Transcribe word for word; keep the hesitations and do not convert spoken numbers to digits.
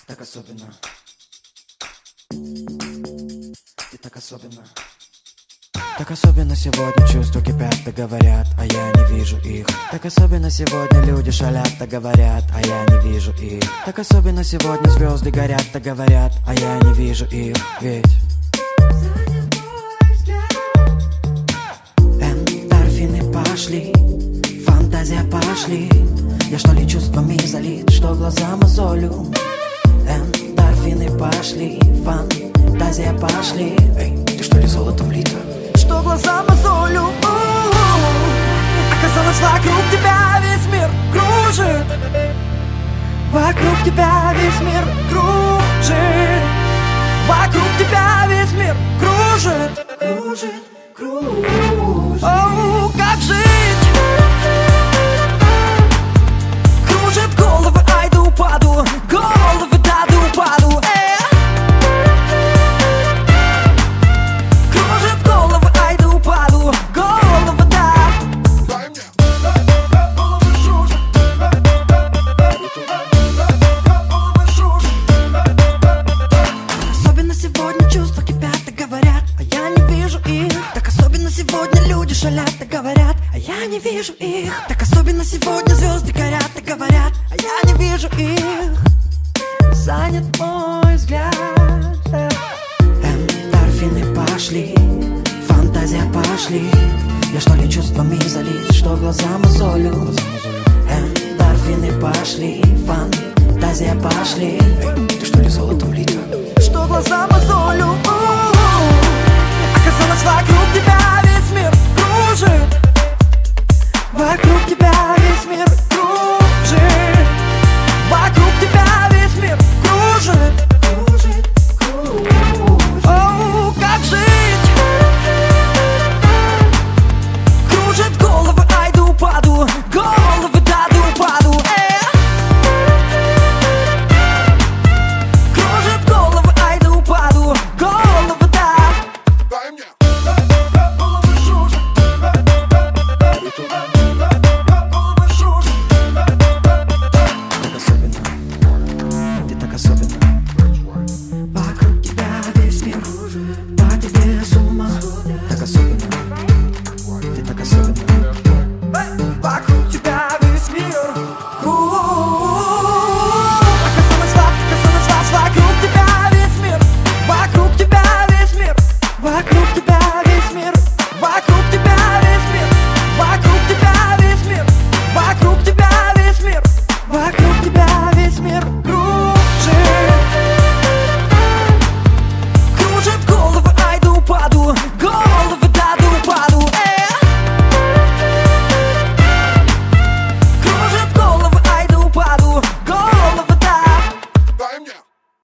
так особенно. Ты так особенно. Так особенно сегодня чувства кипят, так говорят, а я не вижу их. Так особенно сегодня люди шалят, так говорят, а я не вижу их. Так особенно сегодня звезды горят, так говорят, а я не вижу их. Ведь эндорфины пошли, фантазия пошли. Я что ли чувствами залит, что глаза мозолю. Эндорфины пошли, фантазия пошли. Эй, ты что ли золотом лита? Что глаза мозолю. Оказалось, вокруг тебя весь мир кружит. Вокруг тебя весь мир кружит. Вокруг тебя весь мир кружит. Кружит, кружит. Оу, как жить? Кружит головы, ай да упаду. Головы, да да упаду. Шалят, так говорят, а я не вижу их. Так особенно сегодня звезды горят, так говорят, а я не вижу их. Занят мой взгляд. Эндорфины пошли, фантазия пошли. Я что ли чувствами залит, что глаза мозолю. Эндорфины пошли, фантазия пошли. Эй, ты что ли золотом лита? Что глаза мозолю. Оказалось, вокруг тебя весь мир кружит. Вокруг тебя весь мир